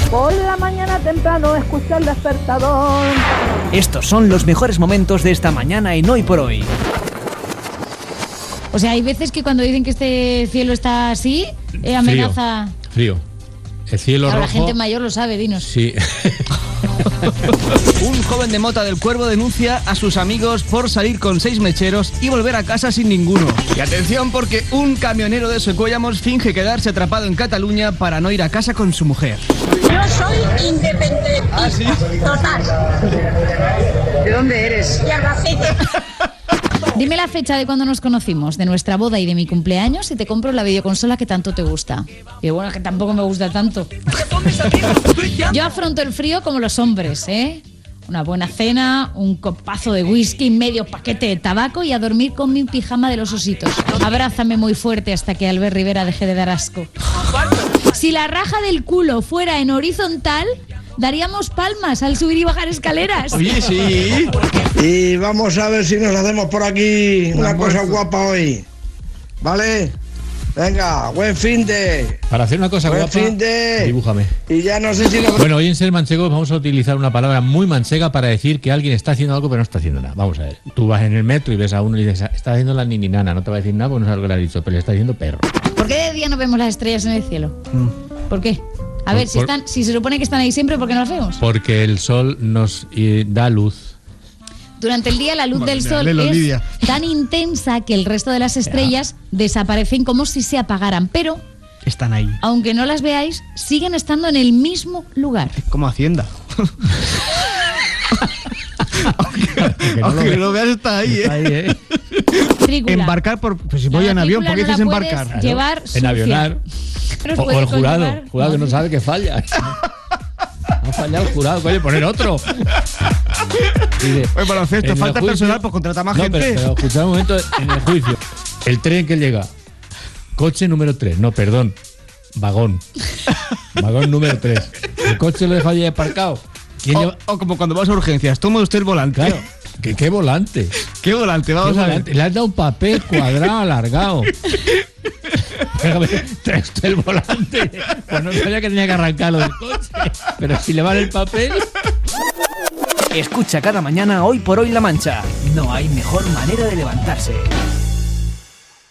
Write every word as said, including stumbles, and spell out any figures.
Por la mañana temprano escucho el despertador. Estos son los mejores momentos de esta mañana en Hoy por Hoy. O sea, hay veces que cuando dicen que este cielo está así, eh, amenaza... Frío, frío. El cielo Ahora rojo... la gente mayor lo sabe, dinos. Sí. Un joven de Mota del Cuervo denuncia a sus amigos por salir con seis mecheros y volver a casa sin ninguno. Y atención porque un camionero de Socuéllamos finge quedarse atrapado en Cataluña para no ir a casa con su mujer. Yo soy independiente. ¿Ah, sí? Total. ¿De dónde eres? De Albacete. Dime la fecha de cuando nos conocimos, de nuestra boda y de mi cumpleaños, y te compro la videoconsola que tanto te gusta. Y bueno, que tampoco me gusta tanto. Yo afronto el frío como los hombres, ¿eh? Una buena cena, un copazo de whisky, medio paquete de tabaco y a dormir con mi pijama de los ositos. Abrázame muy fuerte hasta que Albert Rivera deje de dar asco. Si la raja del culo fuera en horizontal, daríamos palmas al subir y bajar escaleras. Oye, sí. Y vamos a ver si nos hacemos por aquí una cosa guapa hoy. ¿Vale? Venga, buen fin de... Para hacer una cosa buen guapa, fin de... dibújame. Y ya no sé si nos... Bueno, hoy en Ser Manchegos vamos a utilizar una palabra muy manchega para decir que alguien está haciendo algo pero no está haciendo nada. Vamos a ver. Tú vas en el metro y ves a uno y dices, está haciendo la nininana, no te va a decir nada porque no sabes lo que le ha dicho, pero le está diciendo perro. ¿Por qué de día no vemos las estrellas en el cielo? Mm. ¿Por qué? A Por- ver, si, por- están, si se supone que están ahí siempre, ¿por qué no las vemos? Porque el sol nos eh, da luz. Durante el día la luz Madre del mía, sol léelo, es Lidia. tan intensa que el resto de las estrellas desaparecen como si se apagaran, pero Están ahí. aunque no las veáis, siguen estando en el mismo lugar. Como Hacienda. Aunque no Aunque lo ve- lo veas, está ahí, Está ahí, ¿eh? ¿eh? Trícula. Embarcar por... Pues si voy La en avión, ¿por qué trícula dices no la puedes embarcar? llevar En sucia. avionar. Pero O, o puede el jurado. conllevar- El jurado que no sabe que falla. Ha fallado el jurado, coño, poner otro. Dice, Oye, baloncesto, en el falta juicio- personal, pues contrata más no, gente. Pero, pero escuchad un momento, en el juicio. El tren que llega. Coche número tres. No, perdón. Vagón. Vagón número tres. El coche lo deja allí aparcado. ¿Quién O, lleva? o como cuando vas a urgencias, toma usted el volante. Claro. ¿Qué, qué volante? ¿Qué volante? Vamos ¿Qué a ver. volante? Le has dado un papel cuadrado alargado. Déjame, trae usted el volante. Pues no sabía que tenía que arrancarlo del coche. Pero si le vale el papel. Escucha cada mañana Hoy por Hoy La Mancha. No hay mejor manera de levantarse.